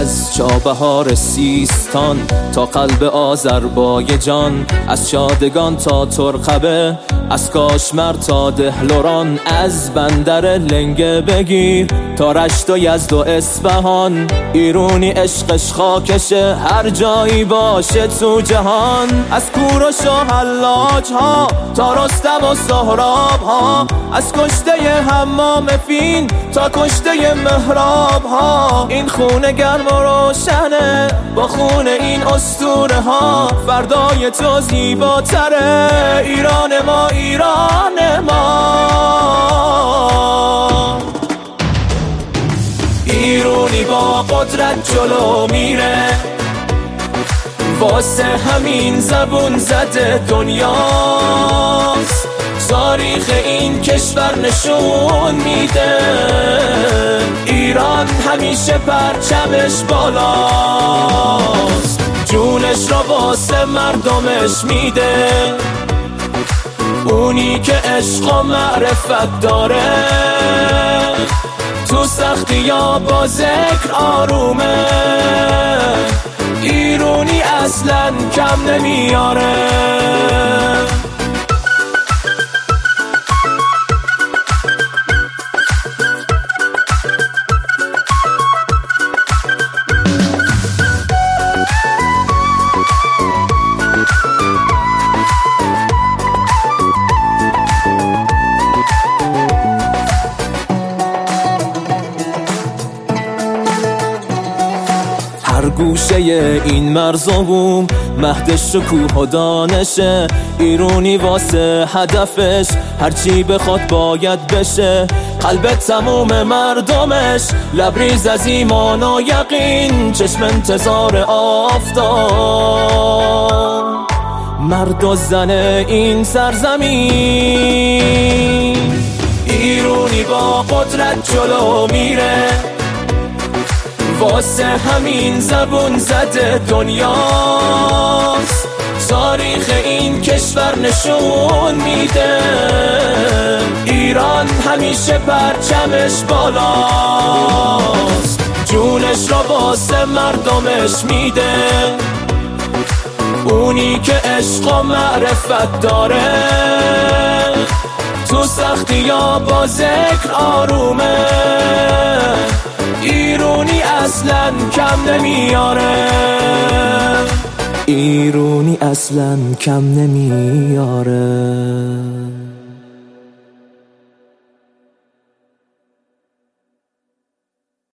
از چابهار سیستان تا قلب آذربایجان، از شادگان تا ترقبه، از کاشمر تا دهلوران، از بندر لنگه بگیر تا رشت و یزد و اصفهان. ایرونی عشقش خاکشه هر جایی باشه تو جهان، از کوروش و حلاج ها تا رستم و سهراب ها، از کشته حمام فین تا کشته مهراب ها. این خونه گرم و روشنه با خون این اسطوره ها، فردای تو زیباتره. ایران ما، ایران ما. ایرونی با قدرت جلو میره، واسه همین زبون زده دنیاست. تاریخ این کشور نشون میده ایران همیشه پرچمش بالاست. جونش را واسه مردمش میده، اونی که عشق و معرفت داره، تو سختی یا با ذکر آرومه. ایرونی اصلا کم نمیاره. هر گوشه این مرز و بوم مهد شکوه و دانشه. ایرونی واسه هدفش هرچی بخواد باید بشه، قلب تموم مردمش لبریز از ایمان و یقین، چشم انتظار آفتاب. مرد و زن این سرزمین، ایرونی با قدرت جلو میره، واسه همین زبون زده دنیاست. تاریخ این کشور نشون میده ایران همیشه پرچمش بالاست. جونش را واسه مردمش میده، اونی که عشق و معرفت داره، تو سختی یا با ذکر آرومه. ایرونی اصلا کم نمیاره. ایرونی اصلا کم نمیاره.